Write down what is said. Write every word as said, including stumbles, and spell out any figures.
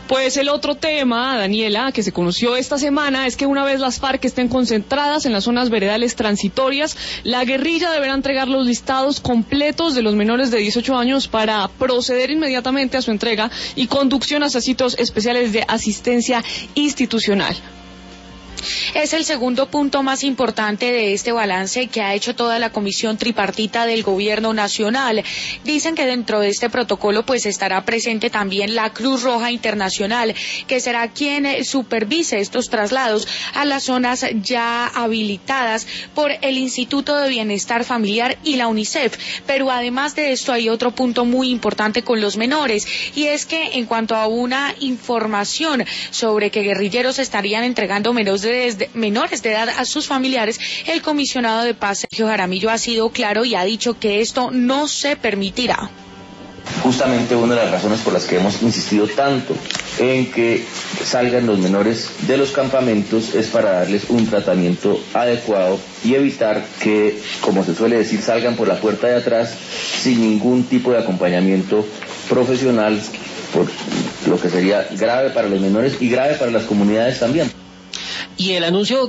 Pues el otro tema, Daniela, que se conoció esta semana, es que una vez las FARC estén concentradas en las zonas veredales transitorias, la guerrilla deberá entregar los listados completos de los menores de dieciocho años para proceder inmediatamente a su entrega y conducción hacia sitios especiales de asistencia institucional. Es el segundo punto más importante de este balance que ha hecho toda la comisión tripartita del gobierno nacional. Dicen que dentro de este protocolo pues estará presente también la Cruz Roja Internacional, que será quien supervise estos traslados a las zonas ya habilitadas por el Instituto de Bienestar Familiar y la UNICEF. Pero además de esto hay otro punto muy importante con los menores, y es que en cuanto a una información sobre que guerrilleros estarían entregando menores de De, menores de edad a sus familiares, el comisionado de paz, Sergio Jaramillo, ha sido claro y ha dicho que esto no se permitirá. Justamente una de las razones por las que hemos insistido tanto en que salgan los menores de los campamentos es para darles un tratamiento adecuado y evitar que, como se suele decir, salgan por la puerta de atrás sin ningún tipo de acompañamiento profesional, por lo que sería grave para los menores y grave para las comunidades también. Y el anuncio